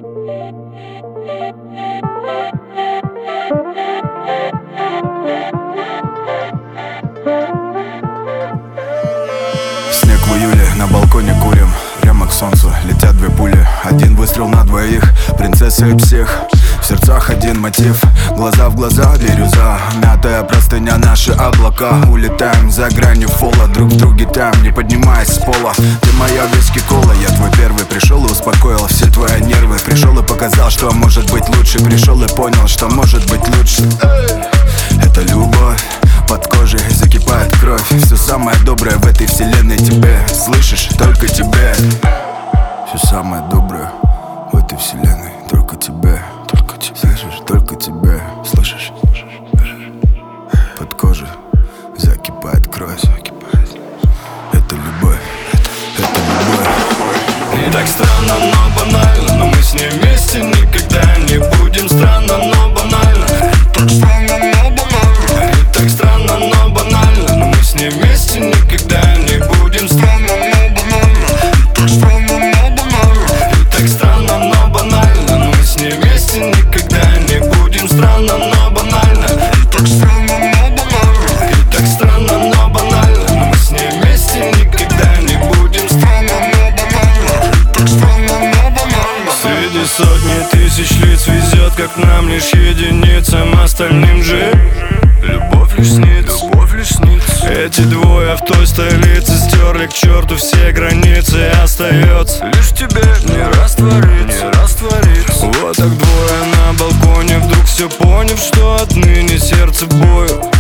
Снег в июле, на балконе курим. Прямо к солнцу летят две пули. Один выстрел на двоих, принцесса и псих. В сердцах один мотив, глаза в глаза, бирюза. Мятая простыня, наши облака. Улетаем за гранью фола, друг в друге там, не поднимаясь с пола. Ты моя виски-кола, я твой первый. Пришел и успокоил все твои нервы. Пришел и показал, что может быть лучше. Пришел и понял, что может быть лучше. Это любовь, под кожей закипает кровь. Все самое доброе в этой вселенной тебе. Слышишь, только тебе. Все самое доброе в этой вселенной только тебе. Только тебе. Слышишь, только тебе. Слышишь? Под кожей закипает кровь. Это любовь. Это любовь. Не так странно, но банально. Но мы с ней вместе никогда не будем. Странно, но банально. Так странно, но банально. Не так странно, но банально. Но мы с ней вместе никогда не будем. Странно, но банально. Так странно, но банально. Не так странно, но банально. Но мы с ней вместе никогда не будем. Странно, но банально. Так странно, но банально. И так странно, но банально. Но мы с ней вместе никогда не будем. Странно, но банально. Так странно, но банально. Среди сотни тысяч лиц везет, как нам лишь единицам. Остальным же любовь лишь снится. Любовь лишь снится. Эти двое в той столице стерли к черту все границы. Остается лишь тебе не раствориться, не раствориться. Вот так двое на балконе, вдруг все поняв, что отныне сердце бою.